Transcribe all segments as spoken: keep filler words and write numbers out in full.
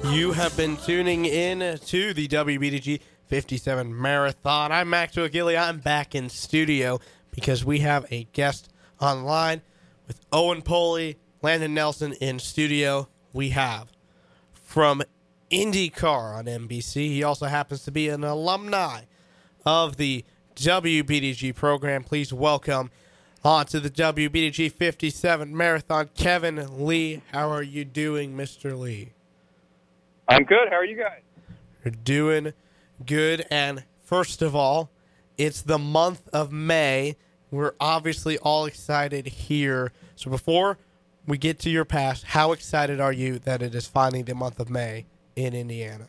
You have been tuning in to the W B D G fifty-seven Marathon. I'm Maxwell Gilly. I'm back in studio because we have a guest online with Owen Poley, Landon Nelson in studio. We have from IndyCar on N B C. He also happens to be an alumni of the W B D G program. Please welcome on to the W B D G fifty-seven Marathon, Kevin Lee. How are you doing, Mister Lee? I'm good. How are you guys? You're doing good. And first of all, it's the month of May. We're obviously all excited here. So before we get to your past, how excited are you that it is finally the month of May in Indiana?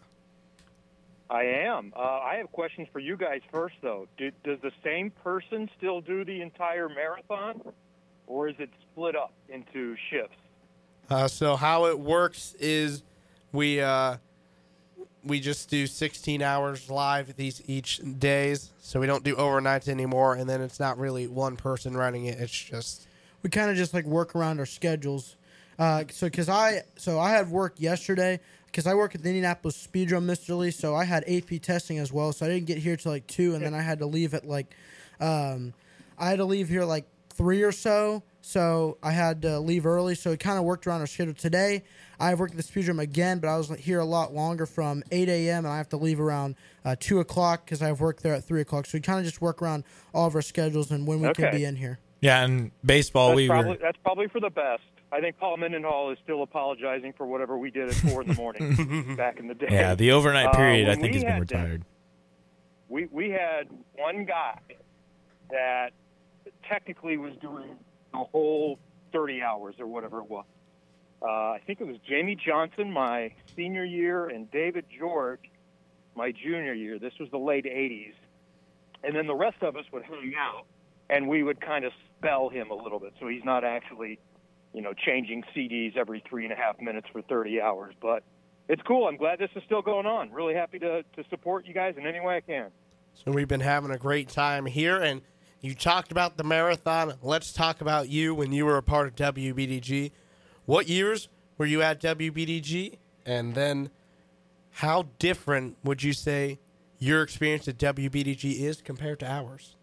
I am. Uh, I have questions for you guys first, though. Do, does the same person still do the entire marathon, or is it split up into shifts? Uh, so how it works is we uh, we just do sixteen hours live these each days, so we don't do overnights anymore, and then it's not really one person running it. It's just we kind of just like work around our schedules. Uh, so because I so I had work yesterday because I work at the Indianapolis Speedrome, Mister Lee. So I had A P testing as well. So I didn't get here till like two, and then I had to leave at like um, I had to leave here like three or so. So I had to leave early. So it kind of worked around our schedule. Today I worked at the Speedrome again, but I was here a lot longer from eight a.m. and I have to leave around uh, two o'clock because I have work there at three o'clock. So we kind of just work around all of our schedules and when we Okay. can be in here. Yeah, and baseball, That's we probably, were. that's probably for the best. I think Paul Mendenhall is still apologizing for whatever we did at four in the morning back in the day. Yeah, the overnight Uh, period, I when think, we has been had that- retired. We we had one guy that technically was doing the whole thirty hours or whatever it was. Uh, I think it was Jamie Johnson my senior year and David George my junior year. This was the late eighties. And then the rest of us would hang out, and we would kind of spell him a little bit. So he's not actually, you know, changing C Ds every three and a half minutes for thirty hours. But it's cool. I'm glad this is still going on. Really happy to, to support you guys in any way I can. So we've been having a great time here, and you talked about the marathon. Let's talk about you when you were a part of W B D G. What years were you at W B D G? And then how different would you say your experience at W B D G is compared to ours?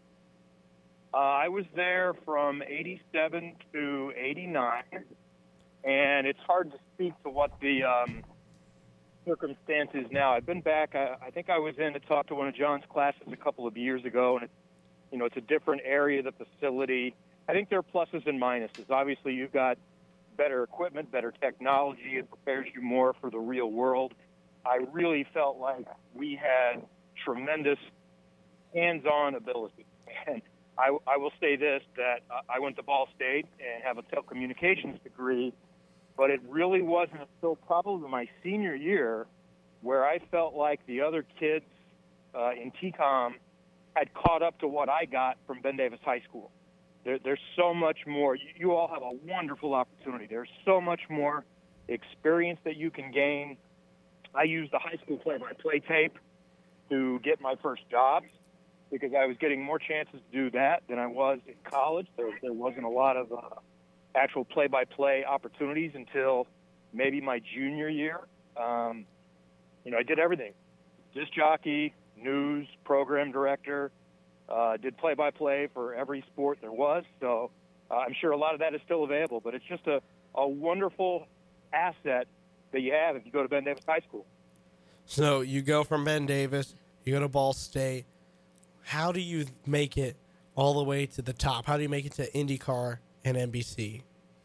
Uh, I was there from eighty-seven to eighty-nine, and it's hard to speak to what the um, circumstances now. I've been back. I, I think I was in to talk to one of John's classes a couple of years ago, and it's, you know, it's a different area of the facility. I think there are pluses and minuses. Obviously, you've got better equipment, better technology. It prepares you more for the real world. I really felt like we had tremendous hands-on ability. And I, I will say this, that I went to Ball State and have a telecommunications degree, but it really wasn't until probably my senior year where I felt like the other kids uh, in T COM had caught up to what I got from Ben Davis High School. There, there's so much more. You, you all have a wonderful opportunity. There's so much more experience that you can gain. I used the high school play-by-play tape to get my first jobs because I was getting more chances to do that than I was in college. There, there wasn't a lot of uh, actual play-by-play opportunities until maybe my junior year. Um, you know, I did everything. Disc jockey, news, program director, uh, did play-by-play for every sport there was. So uh, I'm sure a lot of that is still available, but it's just a, a wonderful asset that you have if you go to Ben Davis High School. So you go from Ben Davis, you go to Ball State. How do you make it all the way to the top? How do you make it to IndyCar and N B C?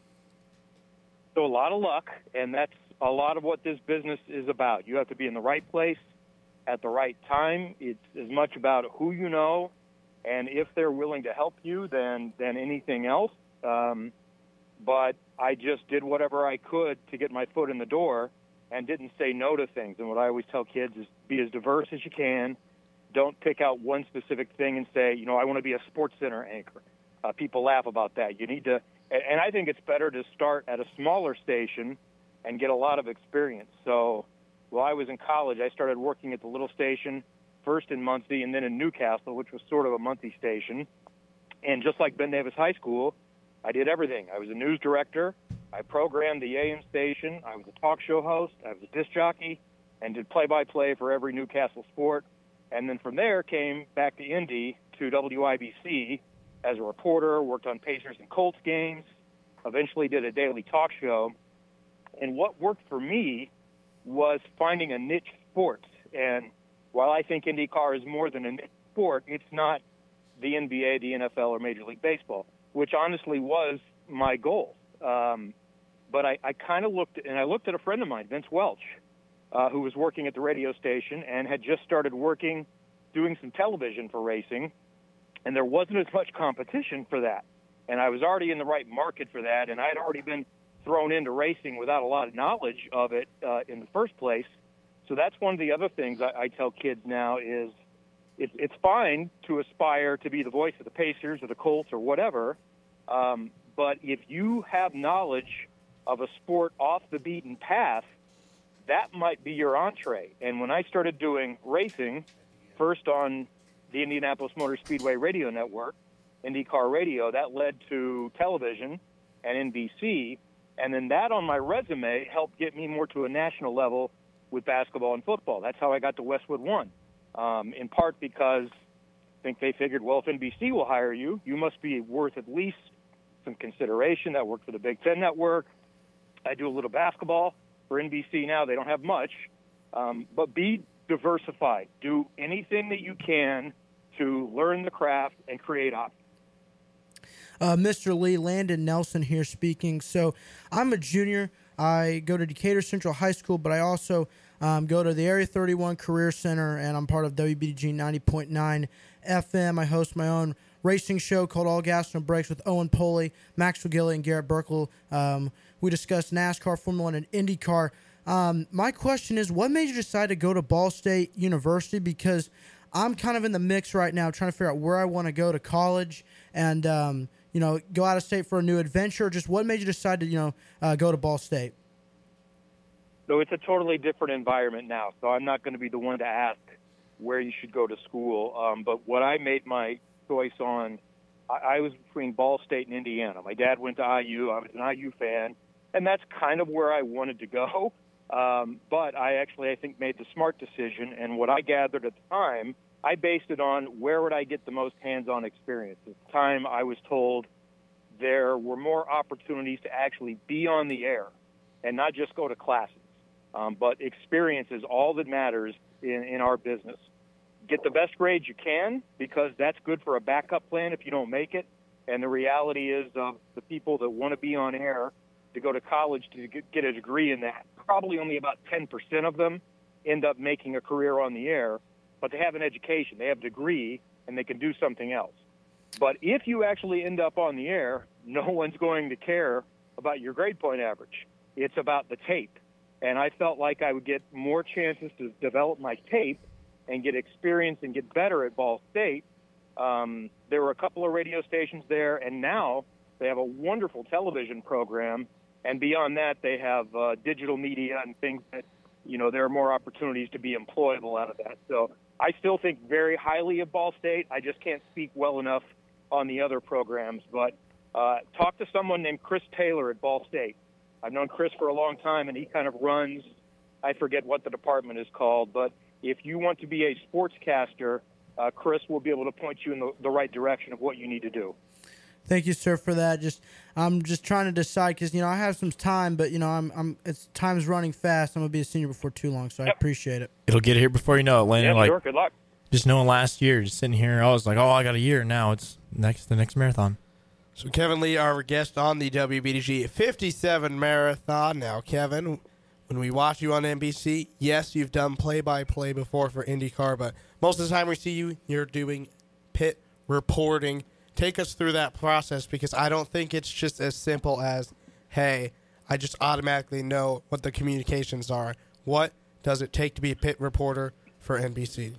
So a lot of luck, and that's a lot of what this business is about. You have to be in the right place at the right time. It's as much about who you know, and if they're willing to help you, than than anything else. Um, but I just did whatever I could to get my foot in the door and didn't say no to things. And what I always tell kids is be as diverse as you can. Don't pick out one specific thing and say, you know, I want to be a sports center anchor. Uh, people laugh about that. You need to, and I think it's better to start at a smaller station and get a lot of experience. So while I was in college, I started working at the little station, first in Muncie and then in Newcastle, which was sort of a Muncie station. And just like Ben Davis High School, I did everything. I was a news director. I programmed the A M station. I was a talk show host. I was a disc jockey and did play-by-play for every Newcastle sport. And then from there came back to Indy to W I B C as a reporter, worked on Pacers and Colts games, eventually did a daily talk show. And what worked for me was finding a niche sport. And while I think IndyCar is more than a niche sport, it's not the N B A, the N F L, or Major League Baseball, which honestly was my goal. Um, but I, I kind of looked, and I looked at a friend of mine, Vince Welch, uh, who was working at the radio station and had just started working, doing some television for racing, and there wasn't as much competition for that. And I was already in the right market for that, and I had already been thrown into racing without a lot of knowledge of it uh, in the first place. So that's one of the other things I, I tell kids now is it, it's fine to aspire to be the voice of the Pacers or the Colts or whatever, um, but if you have knowledge of a sport off the beaten path, that might be your entree. And when I started doing racing, first on the Indianapolis Motor Speedway radio network, IndyCar Radio, that led to television and N B C. And then that on my resume helped get me more to a national level with basketball and football. That's how I got to Westwood One, um, in part because I think they figured, well, if N B C will hire you, you must be worth at least some consideration. That worked for the Big Ten Network. I do a little basketball for N B C now. They don't have much, um, but be diversified. Do anything that you can to learn the craft and create options. Uh, Mister Lee, Landon Nelson here speaking. So I'm a junior. I go to Decatur Central High School, but I also um, go to the Area thirty-one Career Center, and I'm part of W B D G ninety point nine F M. I host my own racing show called All Gas No Brakes with Owen Poley, Maxwell Gilly, and Garrett Burkle. Um, we discuss NASCAR, Formula One, and IndyCar. Um, my question is, what made you decide to go to Ball State University? Because I'm kind of in the mix right now trying to figure out where I want to go to college and, um, you know, go out of state for a new adventure. Just what made you decide to, you know, uh, go to Ball State? So it's a totally different environment now, so I'm not going to be the one to ask where you should go to school. Um, but what I made my choice on, I, I was between Ball State and Indiana. My dad went to I U. I was an I U fan, and that's kind of where I wanted to go. Um, but I actually, I think, made the smart decision, and what I gathered at the time, I based it on where would I get the most hands-on experience. At the time, I was told there were more opportunities to actually be on the air and not just go to classes. Um, but experience is all that matters in, in our business. Get the best grades you can, because that's good for a backup plan if you don't make it. And the reality is uh, the people that want to be on air to go to college to get, get a degree in that, probably only about ten percent of them end up making a career on the air, but they have an education, they have a degree, and they can do something else. But if you actually end up on the air, no one's going to care about your grade point average. It's about the tape. And I felt like I would get more chances to develop my tape and get experience and get better at Ball State. Um, there were a couple of radio stations there, and now they have a wonderful television program. And beyond that, they have uh, digital media and things that, you know, there are more opportunities to be employable out of that. So I still think very highly of Ball State. I just can't speak well enough on the other programs. But uh, talk to someone named Chris Taylor at Ball State. I've known Chris for a long time, and he kind of runs, I forget what the department is called, but if you want to be a sportscaster, uh, Chris will be able to point you in the, the right direction of what you need to do. Thank you, sir, for that. Just I'm just trying to decide because, you know, I have some time, but, you know, I'm I'm it's time's running fast. I'm gonna be a senior before too long, so yep. I appreciate it. It'll get here before you know it, Landon. Yeah, like, sure. Good luck. Just knowing last year, just sitting here, I was like, oh, I got a year. Now it's next the next marathon. So Kevin Lee, our guest on the W B D G fifty-seven Marathon. Now, Kevin, when we watch you on N B C, yes, you've done play-by-play before for IndyCar, but most of the time we see you, you're doing pit reporting. Take us through that process, because I don't think it's just as simple as, hey, I just automatically know what the communications are. What does it take to be a pit reporter for N B C?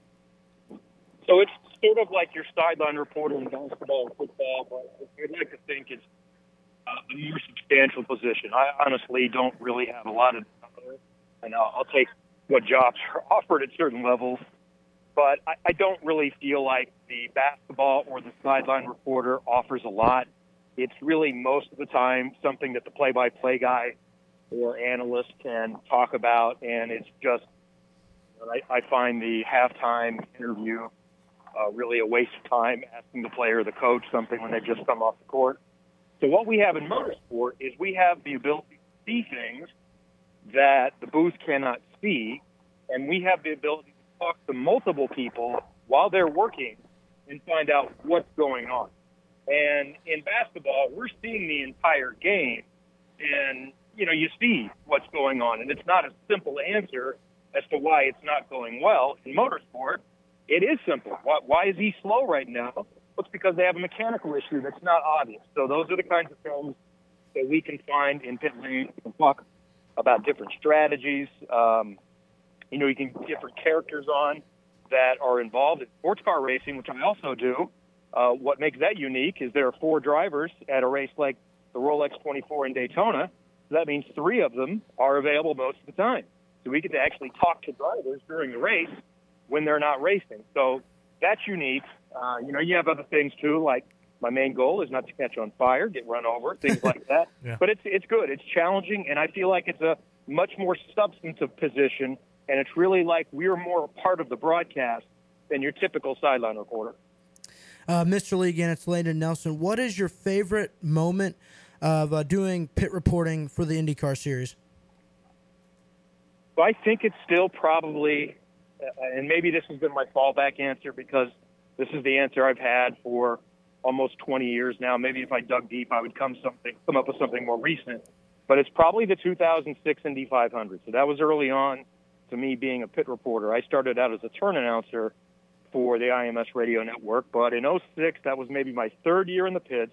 So it's sort of like your sideline reporter in basketball and football, but I'd like to think it's uh, a more substantial position. I honestly don't really have a lot of, and I'll, I'll take what jobs are offered at certain levels, but I, I don't really feel like the basketball or the sideline reporter offers a lot. it's really most of the time something that the play-by-play guy or analyst can talk about, and it's just, I, I find the halftime interview uh, really a waste of time asking the player or the coach something when they've just come off the court. So what we have in motorsport is we have the ability to see things that the booth cannot see, and we have the ability to talk to multiple people while they're working and find out what's going on. And in basketball, we're seeing the entire game, and, you know, you see what's going on. And it's not a simple answer as to why it's not going well. In motorsport, it is simple. Why, why is he slow right now? Well, it's because they have a mechanical issue that's not obvious. So those are the kinds of things that we can find in pit lane. We can talk about different strategies. Um, you know, you can get different characters on that are involved in sports car racing, which I also do. Uh, what makes that unique is there are four drivers at a race like the Rolex twenty-four in Daytona. So that means three of them are available most of the time. So we get to actually talk to drivers during the race when they're not racing. So that's unique. Uh, you know, you have other things, too, like my main goal is not to catch on fire, get run over, things like that. Yeah. But it's it's good. It's challenging, and I feel like it's a much more substantive position, and it's really like we're more a part of the broadcast than your typical sideline reporter. Uh, Mister Lee, again, it's Landon Nelson. What is your favorite moment of uh, doing pit reporting for the IndyCar series? So I think it's still probably, uh, and maybe this has been my fallback answer because this is the answer I've had for almost twenty years now. Maybe if I dug deep, I would come something come up with something more recent. But it's probably the two thousand six Indy five hundred. So that was early on to me being a pit reporter. I started out as a turn announcer for the I M S radio network, but in oh six, that was maybe my third year in the pits,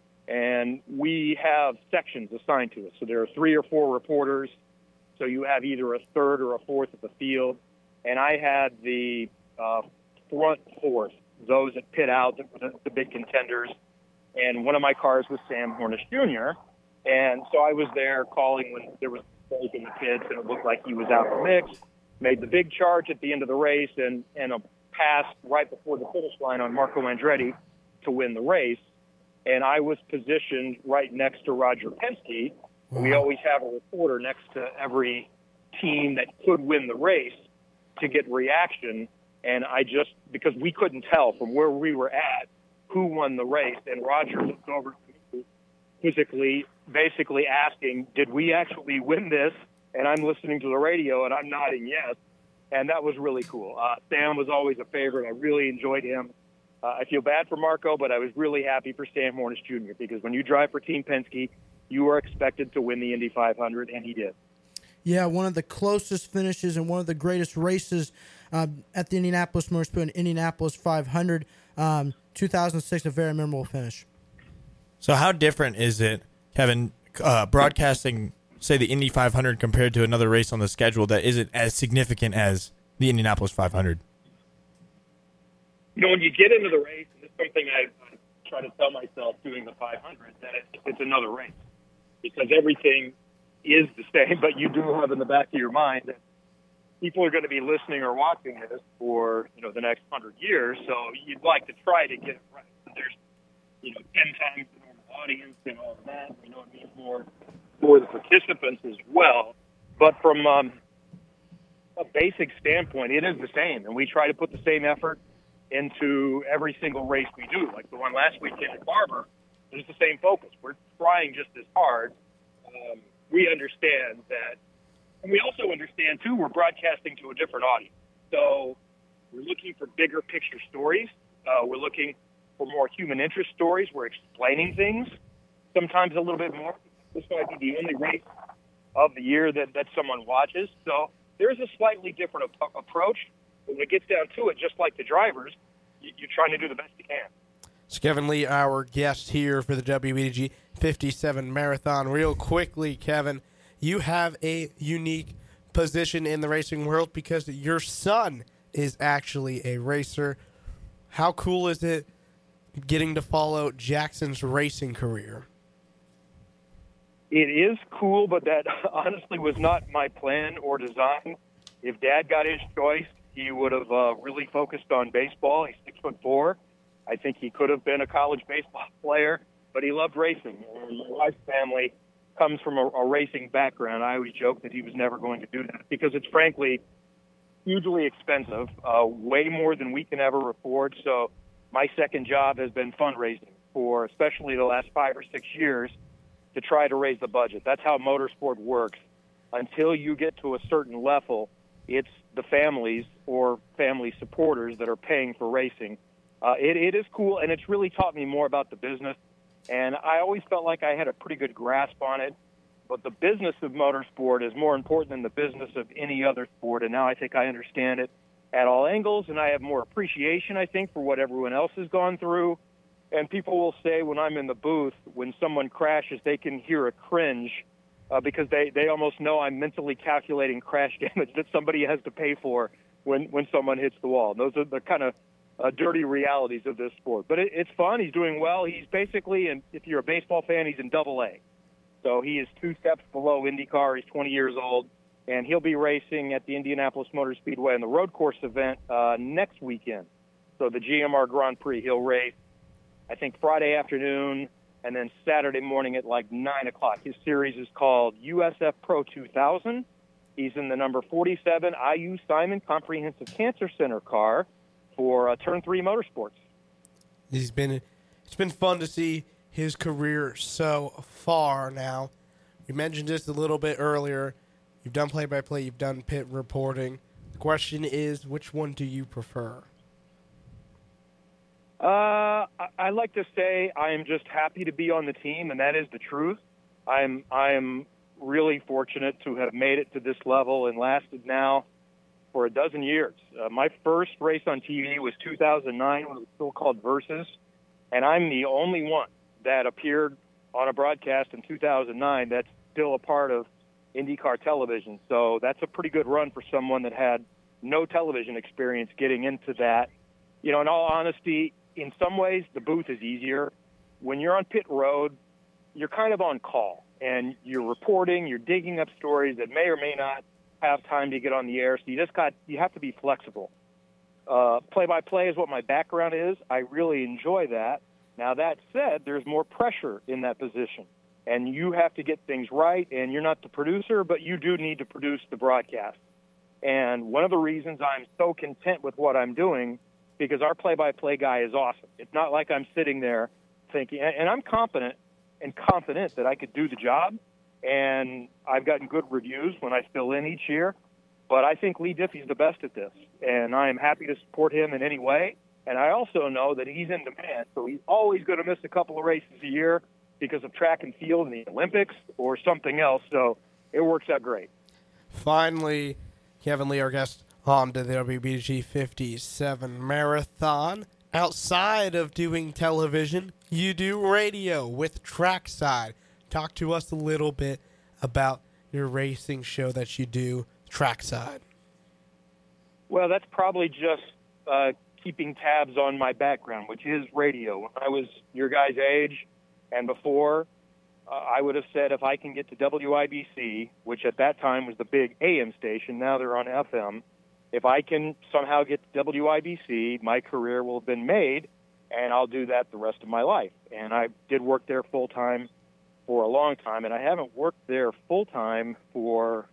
and we have sections assigned to us. So there are three or four reporters, so you have either a third or a fourth of the field, and I had the uh, front fourth, those that pit out, the, the big contenders, and one of my cars was Sam Hornish Junior, and so I was there calling when there was a break in the pits, and it looked like he was out of the mix, made the big charge at the end of the race, and, and a pass right before the finish line on Marco Andretti to win the race, and I was positioned right next to Roger Penske. Wow. We always have a reporter next to every team that could win the race to get reaction, and I just, because we couldn't tell from where we were at who won the race, and Roger looked over to me physically, basically asking, did we actually win this? And I'm listening to the radio, and I'm nodding yes. And that was really cool. Uh, Sam was always a favorite. I really enjoyed him. Uh, I feel bad for Marco, but I was really happy for Sam Hornish Junior because when you drive for Team Penske, you are expected to win the Indy five hundred, and he did. Yeah, one of the closest finishes and one of the greatest races uh, at the Indianapolis Motorsport, Indianapolis five hundred, um, two thousand six, a very memorable finish. So how different is it, Kevin, uh, broadcasting, say, the Indy five hundred compared to another race on the schedule that isn't as significant as the Indianapolis five hundred? You know, when you get into the race, and it's something I, I try to tell myself doing the five hundred, that it, it's another race because everything is the same, but you do have in the back of your mind that people are going to be listening or watching this for, you know, the next hundred years, so you'd like to try to get it right. There's, you know, ten times the normal audience and all of that. We know it means more for the participants as well, but from um, a basic standpoint, it is the same, and we try to put the same effort into every single race we do. Like the one last weekend at Barber, it's the same focus. We're trying just as hard. Um, we understand that, and we also understand, too, we're broadcasting to a different audience. So we're looking for bigger picture stories. Uh, we're looking for more human interest stories. We're explaining things, sometimes a little bit more. This might be the only race of the year that, that someone watches. So there's a slightly different ap- approach. But when it gets down to it, just like the drivers, you, you're trying to do the best you can. It's Kevin Lee, our guest here for the W B D G fifty-seven Marathon. Real quickly, Kevin, you have a unique position in the racing world because your son is actually a racer. How cool is it getting to follow Jackson's racing career? It is cool, but that honestly was not my plan or design. If Dad got his choice, he would have uh, really focused on baseball. He's six foot four. I think he could have been a college baseball player. but he loved racing. And my wife's family comes from a, a racing background. I always joke that he was never going to do that because it's frankly hugely expensive, uh, way more than we can ever afford. So my second job has been fundraising for especially the last five or six years to try to raise the budget. That's how motorsport works. Until you get to a certain level, it's the families or family supporters that are paying for racing. Uh, it, it is cool, and it's really taught me more about the business. And I always felt like I had a pretty good grasp on it. But the business of motorsport is more important than the business of any other sport. And now I think I understand it at all angles, and I have more appreciation, I think, for what everyone else has gone through. And people will say when I'm in the booth, when someone crashes, they can hear a cringe uh, because they, they almost know I'm mentally calculating crash damage that somebody has to pay for when, when someone hits the wall. Those are the kind of uh, dirty realities of this sport. But it, it's fun. He's doing well. He's basically, in, if you're a baseball fan, he's in double A. So he is two steps below IndyCar. He's twenty years old, and he'll be racing at the Indianapolis Motor Speedway in the road course event uh, next weekend. So the G M R Grand Prix, he'll race, I think, Friday afternoon, and then Saturday morning at like nine o'clock. His series is called U S F Pro two thousand. He's in the number forty-seven I U Simon Comprehensive Cancer Center car for uh, Turn three Motorsports. He's been, it's been fun to see his career so far now. We mentioned this a little bit earlier. You've done play-by-play, you've done pit reporting. The question is, which one do you prefer? Uh, I, I like to say I am just happy to be on the team, and that is the truth. I'm I am really fortunate to have made it to this level and lasted now for a dozen years. Uh, my first race on T V was two thousand nine when it was still called Versus, and I'm the only one that appeared on a broadcast in two thousand nine that's still a part of IndyCar television. So that's a pretty good run for someone that had no television experience getting into that. You know, in all honesty, in some ways, the booth is easier. When you're on pit road, you're kind of on call, and you're reporting, you're digging up stories that may or may not have time to get on the air. So you just got, you have to be flexible. Uh, play-by-play is what my background is. I really enjoy that. Now, that said, there's more pressure in that position, and you have to get things right, and you're not the producer, but you do need to produce the broadcast. And one of the reasons I'm so content with what I'm doing, because our play-by-play guy is awesome. It's not like I'm sitting there thinking, and I'm confident and confident that I could do the job, and I've gotten good reviews when I fill in each year, but I think Lee Diffey's the best at this, and I am happy to support him in any way. And I also know that he's in demand, so he's always going to miss a couple of races a year because of track and field in the Olympics or something else, so it works out great. Finally, Kevin Lee, our guest on the W B D G fifty-seven Marathon. Outside of doing television, you do radio with Trackside. Talk to us a little bit about your racing show that you do, Trackside. Well, that's probably just uh, keeping tabs on my background, which is radio. When I was your guys' age and before, uh, I would have said if I can get to W I B C, which at that time was the big A M station, now they're on F M, if I can somehow get to W I B C, my career will have been made, and I'll do that the rest of my life. And I did work there full-time for a long time, and I haven't worked there full-time for,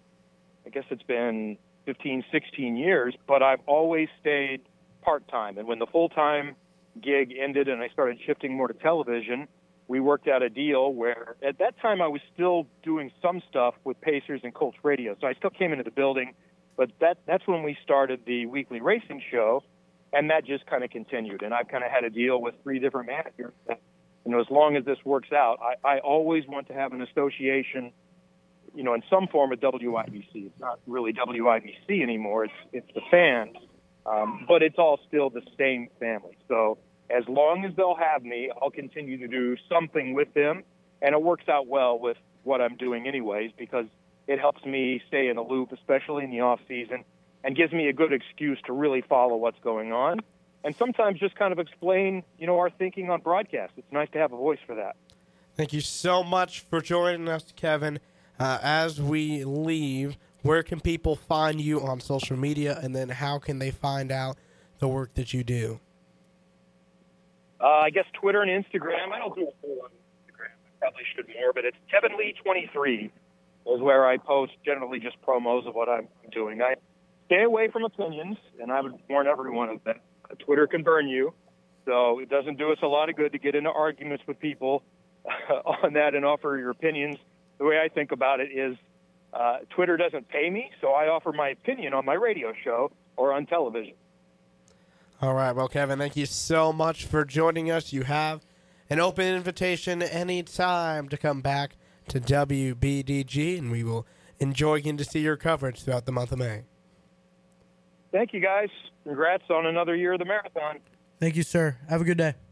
I guess it's been fifteen, sixteen years, but I've always stayed part-time. And when the full-time gig ended and I started shifting more to television, we worked out a deal where at that time I was still doing some stuff with Pacers and Colts Radio. So I still came into the building, but that that's when we started the weekly racing show, and that just kind of continued. And I've kind of had a deal with three different managers that, you know, as long as this works out, I, I always want to have an association, you know, in some form with W I B C. It's not really W I B C anymore. It's it's the fans. Um, but it's all still the same family. So as long as they'll have me, I'll continue to do something with them. And it works out well with what I'm doing anyways, because it helps me stay in the loop, especially in the off season, and gives me a good excuse to really follow what's going on. And sometimes just kind of explain, you know, our thinking on broadcast. It's nice to have a voice for that. Thank you so much for joining us, Kevin. Uh, as we leave, where can people find you on social media, and then how can they find out the work that you do? Uh, I guess Twitter and Instagram. I don't do a whole lot on Instagram. I probably should more, but it's Kevin Lee twenty-three is where I post generally just promos of what I'm doing. I stay away from opinions, and I would warn everyone of that. Twitter can burn you, so it doesn't do us a lot of good to get into arguments with people on that and offer your opinions. The way I think about it is uh, Twitter doesn't pay me, so I offer my opinion on my radio show or on television. All right. Well, Kevin, thank you so much for joining us. You have an open invitation anytime to come back to W B D G, and we will enjoy getting to see your coverage throughout the month of May. Thank you, guys. Congrats on another year of the marathon. Thank you, sir. Have a good day.